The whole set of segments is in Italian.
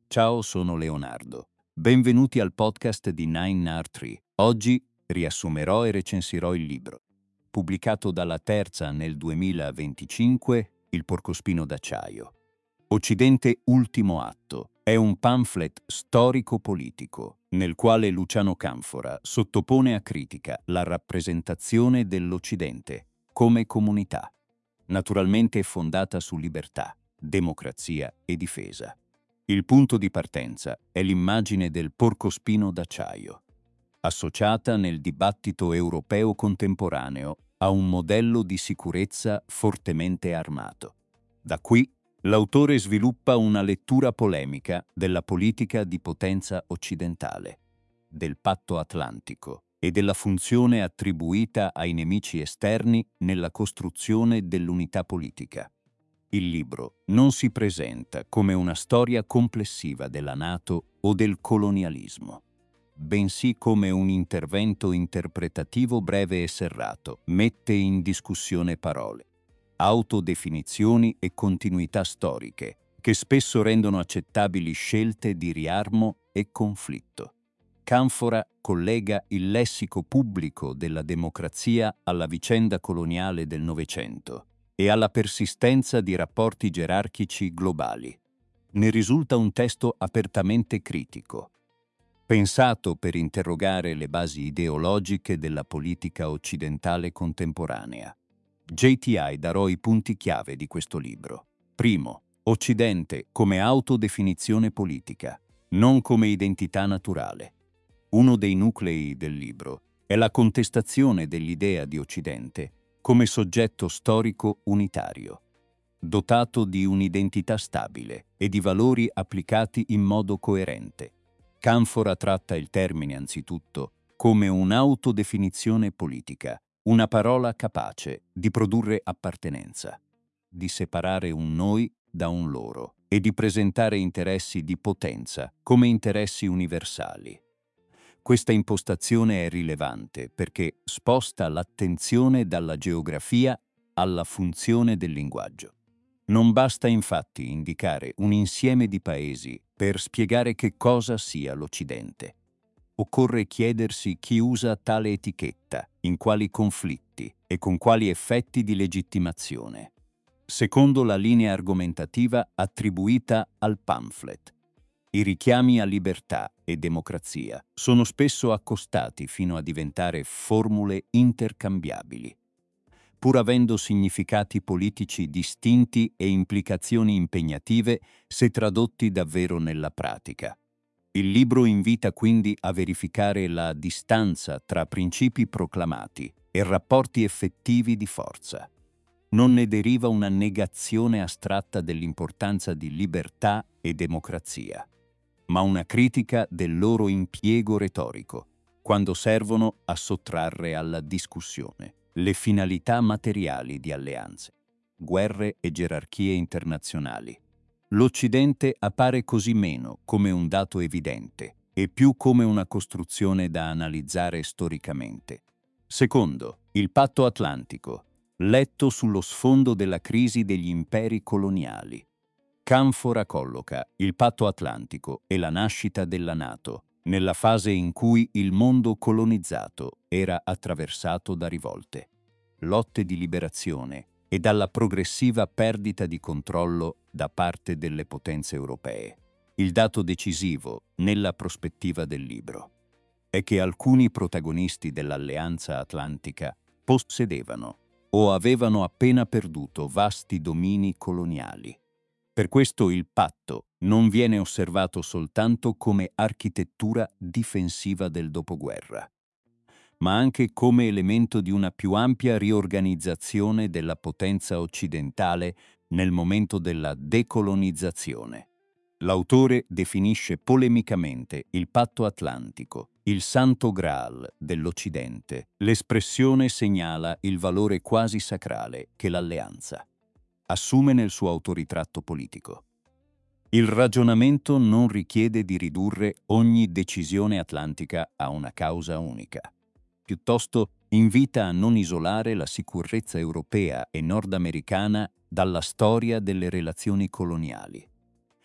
Ciao, sono Leonardo. Benvenuti al podcast di 9R3. Oggi riassumerò e recensirò il libro. Pubblicato dalla Terza nel 2025, Il porcospino d'acciaio. Occidente ultimo atto è un pamphlet storico-politico nel quale Luciano Canfora sottopone a critica la rappresentazione dell'Occidente come comunità, naturalmente fondata su libertà, democrazia e difesa. Il punto di partenza è l'immagine del porcospino d'acciaio, associata nel dibattito europeo contemporaneo a un modello di sicurezza fortemente armato. Da qui l'autore sviluppa una lettura polemica della politica di potenza occidentale, del patto atlantico e della funzione attribuita ai nemici esterni nella costruzione dell'unità politica. Il libro non si presenta come una storia complessiva della NATO o del colonialismo, bensì come un intervento interpretativo breve e serrato. Mette in discussione parole, autodefinizioni e continuità storiche che spesso rendono accettabili scelte di riarmo e conflitto. Canfora collega il lessico pubblico della democrazia alla vicenda coloniale del Novecento e alla persistenza di rapporti gerarchici globali. Ne risulta un testo apertamente critico, pensato per interrogare le basi ideologiche della politica occidentale contemporanea. JTI darò i punti chiave di questo libro. Primo, Occidente come autodefinizione politica, non come identità naturale. Uno dei nuclei del libro è la contestazione dell'idea di Occidente come soggetto storico unitario, dotato di un'identità stabile e di valori applicati in modo coerente. Canfora tratta il termine anzitutto come un'autodefinizione politica, una parola capace di produrre appartenenza, di separare un noi da un loro e di presentare interessi di potenza come interessi universali. Questa impostazione è rilevante perché sposta l'attenzione dalla geografia alla funzione del linguaggio. Non basta infatti indicare un insieme di paesi per spiegare che cosa sia l'Occidente. Occorre chiedersi chi usa tale etichetta, in quali conflitti e con quali effetti di legittimazione. Secondo la linea argomentativa attribuita al pamphlet, i richiami a libertà e democrazia sono spesso accostati fino a diventare formule intercambiabili, pur avendo significati politici distinti e implicazioni impegnative se tradotti davvero nella pratica. Il libro invita quindi a verificare la distanza tra principi proclamati e rapporti effettivi di forza. Non ne deriva una negazione astratta dell'importanza di libertà e democrazia, ma una critica del loro impiego retorico, quando servono a sottrarre alla discussione le finalità materiali di alleanze, guerre e gerarchie internazionali. L'Occidente appare così meno come un dato evidente e più come una costruzione da analizzare storicamente. Secondo, il patto atlantico, letto sullo sfondo della crisi degli imperi coloniali. Canfora colloca il patto atlantico e la nascita della NATO nella fase in cui il mondo colonizzato era attraversato da rivolte, lotte di liberazione e dalla progressiva perdita di controllo da parte delle potenze europee. Il dato decisivo, nella prospettiva del libro, è che alcuni protagonisti dell'Alleanza Atlantica possedevano o avevano appena perduto vasti domini coloniali. Per questo il patto non viene osservato soltanto come architettura difensiva del dopoguerra, ma anche come elemento di una più ampia riorganizzazione della potenza occidentale nel momento della decolonizzazione. L'autore definisce polemicamente il patto atlantico, il santo graal dell'Occidente. L'espressione segnala il valore quasi sacrale che l'alleanza assume nel suo autoritratto politico. Il ragionamento non richiede di ridurre ogni decisione atlantica a una causa unica. Piuttosto invita a non isolare la sicurezza europea e nordamericana dalla storia delle relazioni coloniali.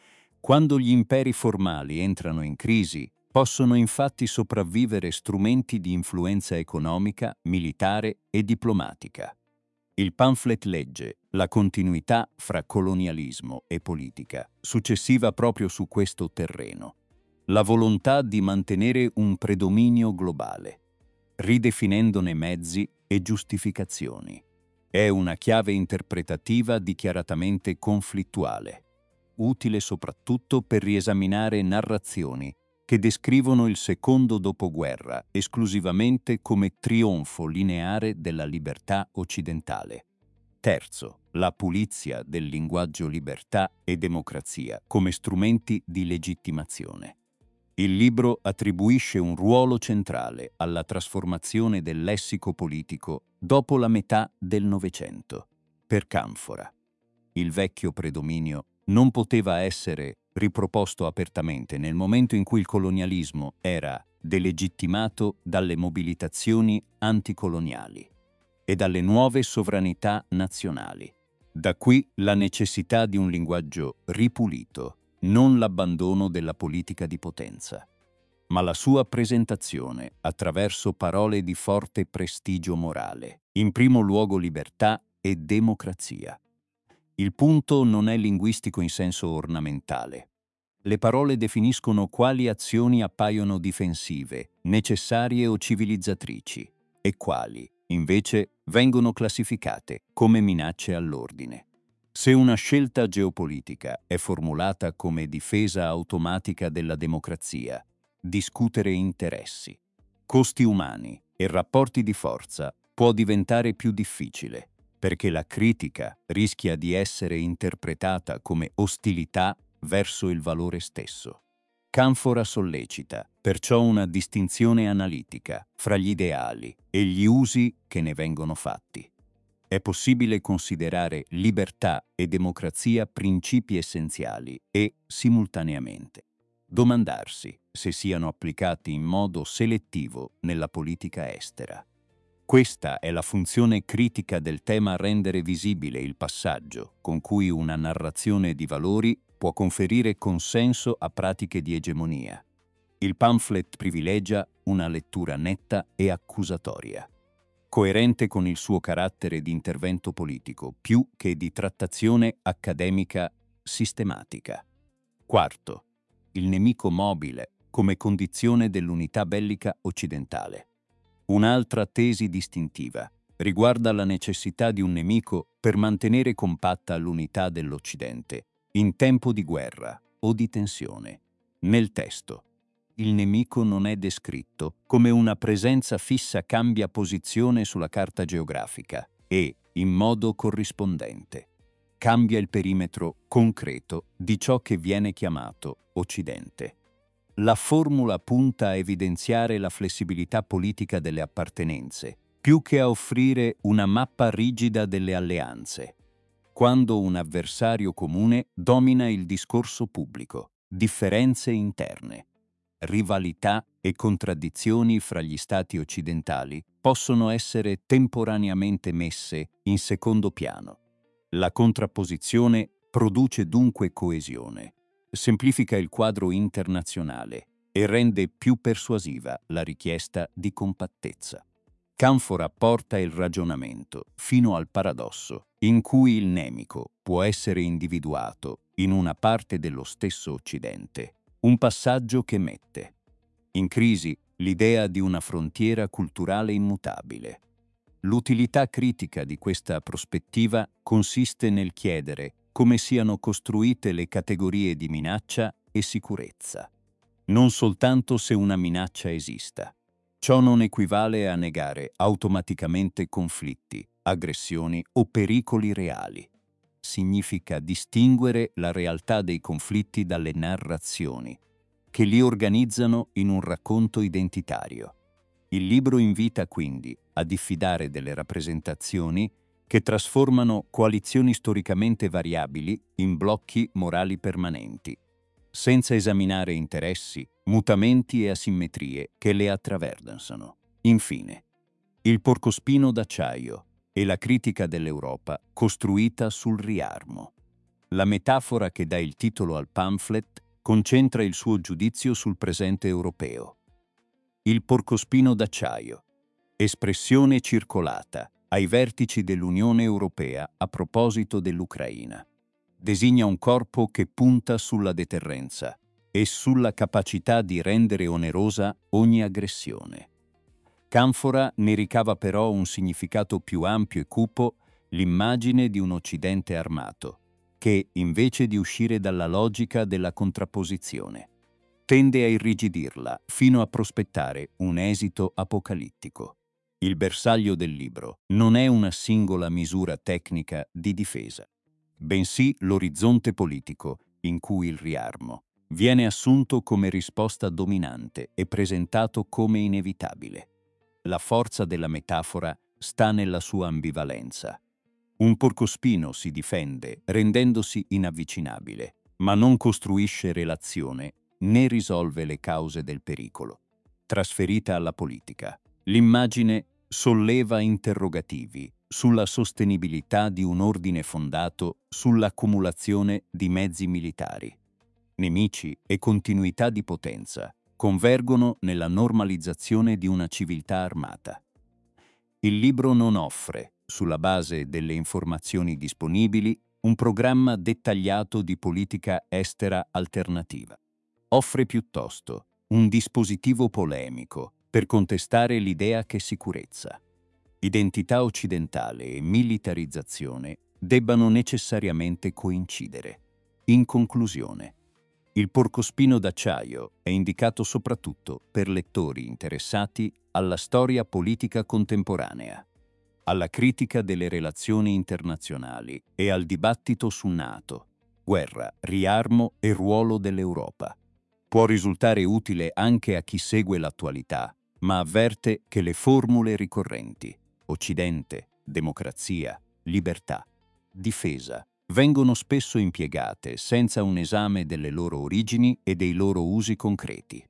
Quando gli imperi formali entrano in crisi, possono infatti sopravvivere strumenti di influenza economica, militare e diplomatica. Il pamphlet legge la continuità fra colonialismo e politica, successiva proprio su questo terreno. La volontà di mantenere un predominio globale, ridefinendone mezzi e giustificazioni. È una chiave interpretativa dichiaratamente conflittuale, utile soprattutto per riesaminare narrazioni che descrivono il secondo dopoguerra esclusivamente come trionfo lineare della libertà occidentale. Terzo, la pulizia del linguaggio libertà e democrazia come strumenti di legittimazione. Il libro attribuisce un ruolo centrale alla trasformazione del lessico politico dopo la metà del Novecento. Per Canfora, il vecchio predominio non poteva essere riproposto apertamente nel momento in cui il colonialismo era delegittimato dalle mobilitazioni anticoloniali e dalle nuove sovranità nazionali. Da qui la necessità di un linguaggio ripulito, non l'abbandono della politica di potenza, ma la sua presentazione attraverso parole di forte prestigio morale, in primo luogo libertà e democrazia. Il punto non è linguistico in senso ornamentale. Le parole definiscono quali azioni appaiono difensive, necessarie o civilizzatrici, e quali, invece, vengono classificate come minacce all'ordine. Se una scelta geopolitica è formulata come difesa automatica della democrazia, discutere interessi, costi umani e rapporti di forza può diventare più difficile, perché la critica rischia di essere interpretata come ostilità verso il valore stesso. Canfora sollecita perciò una distinzione analitica fra gli ideali e gli usi che ne vengono fatti. È possibile considerare libertà e democrazia principi essenziali e, simultaneamente, domandarsi se siano applicati in modo selettivo nella politica estera. Questa è la funzione critica del tema: rendere visibile il passaggio con cui una narrazione di valori può conferire consenso a pratiche di egemonia. Il pamphlet privilegia una lettura netta e accusatoria, coerente con il suo carattere di intervento politico più che di trattazione accademica sistematica. Quarto, il nemico mobile come condizione dell'unità bellica occidentale. Un'altra tesi distintiva riguarda la necessità di un nemico per mantenere compatta l'unità dell'Occidente in tempo di guerra o di tensione. Nel testo, il nemico non è descritto come una presenza fissa, cambia posizione sulla carta geografica e, in modo corrispondente, cambia il perimetro concreto di ciò che viene chiamato Occidente. La formula punta a evidenziare la flessibilità politica delle appartenenze, più che a offrire una mappa rigida delle alleanze. Quando un avversario comune domina il discorso pubblico, differenze interne, rivalità e contraddizioni fra gli stati occidentali possono essere temporaneamente messe in secondo piano. La contrapposizione produce dunque coesione, semplifica il quadro internazionale e rende più persuasiva la richiesta di compattezza. Canfora porta il ragionamento fino al paradosso, in cui il nemico può essere individuato in una parte dello stesso Occidente, un passaggio che mette in crisi l'idea di una frontiera culturale immutabile. L'utilità critica di questa prospettiva consiste nel chiedere come siano costruite le categorie di minaccia e sicurezza, non soltanto se una minaccia esista. Ciò non equivale a negare automaticamente conflitti, aggressioni o pericoli reali. Significa distinguere la realtà dei conflitti dalle narrazioni, che li organizzano in un racconto identitario. Il libro invita quindi a diffidare delle rappresentazioni che trasformano coalizioni storicamente variabili in blocchi morali permanenti, senza esaminare interessi, mutamenti e asimmetrie che le attraversano. Infine, il porcospino d'acciaio e la critica dell'Europa costruita sul riarmo. La metafora che dà il titolo al pamphlet concentra il suo giudizio sul presente europeo. Il porcospino d'acciaio, espressione circolata ai vertici dell'Unione Europea a proposito dell'Ucraina. Designa un corpo che punta sulla deterrenza e sulla capacità di rendere onerosa ogni aggressione. Canfora ne ricava però un significato più ampio e cupo, l'immagine di un Occidente armato, che, invece di uscire dalla logica della contrapposizione, tende a irrigidirla fino a prospettare un esito apocalittico. Il bersaglio del libro non è una singola misura tecnica di difesa, bensì l'orizzonte politico in cui il riarmo viene assunto come risposta dominante e presentato come inevitabile. La forza della metafora sta nella sua ambivalenza. Un porcospino si difende rendendosi inavvicinabile, ma non costruisce relazione né risolve le cause del pericolo. Trasferita alla politica, l'immagine solleva interrogativi sulla sostenibilità di un ordine fondato sull'accumulazione di mezzi militari. Nemici e continuità di potenza convergono nella normalizzazione di una civiltà armata. Il libro non offre, sulla base delle informazioni disponibili, un programma dettagliato di politica estera alternativa. Offre piuttosto un dispositivo polemico per contestare l'idea che sicurezza, identità occidentale e militarizzazione debbano necessariamente coincidere. In conclusione, il porcospino d'acciaio è indicato soprattutto per lettori interessati alla storia politica contemporanea, alla critica delle relazioni internazionali e al dibattito su NATO, guerra, riarmo e ruolo dell'Europa. Può risultare utile anche a chi segue l'attualità, ma avverte che le formule ricorrenti, Occidente, democrazia, libertà, difesa, vengono spesso impiegate senza un esame delle loro origini e dei loro usi concreti.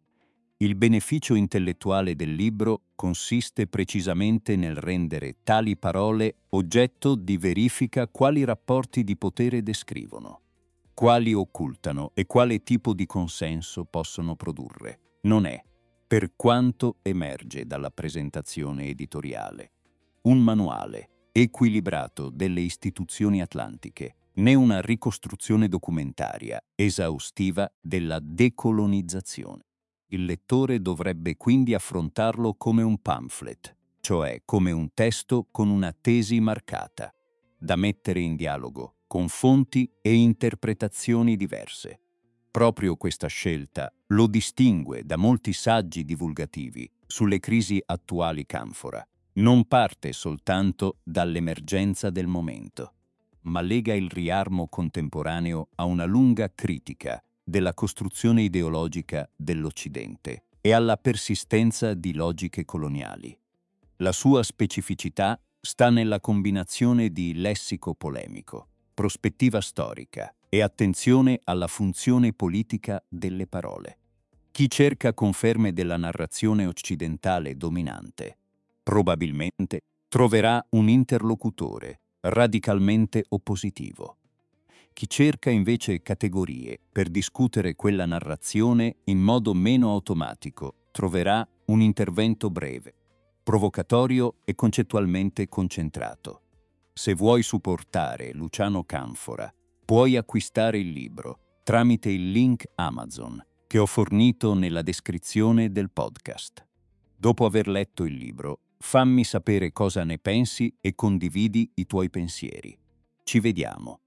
Il beneficio intellettuale del libro consiste precisamente nel rendere tali parole oggetto di verifica quali rapporti di potere descrivono, quali occultano e quale tipo di consenso possono produrre. Non è, per quanto emerge dalla presentazione editoriale, un manuale equilibrato delle istituzioni atlantiche, né una ricostruzione documentaria esaustiva della decolonizzazione. Il lettore dovrebbe quindi affrontarlo come un pamphlet, cioè come un testo con una tesi marcata, da mettere in dialogo con fonti e interpretazioni diverse. Proprio questa scelta lo distingue da molti saggi divulgativi sulle crisi attuali canfora. Non parte soltanto dall'emergenza del momento, ma lega il riarmo contemporaneo a una lunga critica della costruzione ideologica dell'Occidente e alla persistenza di logiche coloniali. La sua specificità sta nella combinazione di lessico polemico, prospettiva storica e attenzione alla funzione politica delle parole. Chi cerca conferme della narrazione occidentale dominante probabilmente troverà un interlocutore radicalmente oppositivo. Chi cerca invece categorie per discutere quella narrazione in modo meno automatico troverà un intervento breve, provocatorio e concettualmente concentrato. Se vuoi supportare Luciano Canfora, puoi acquistare il libro tramite il link Amazon che ho fornito nella descrizione del podcast. Dopo aver letto il libro, fammi sapere cosa ne pensi e condividi i tuoi pensieri. Ci vediamo.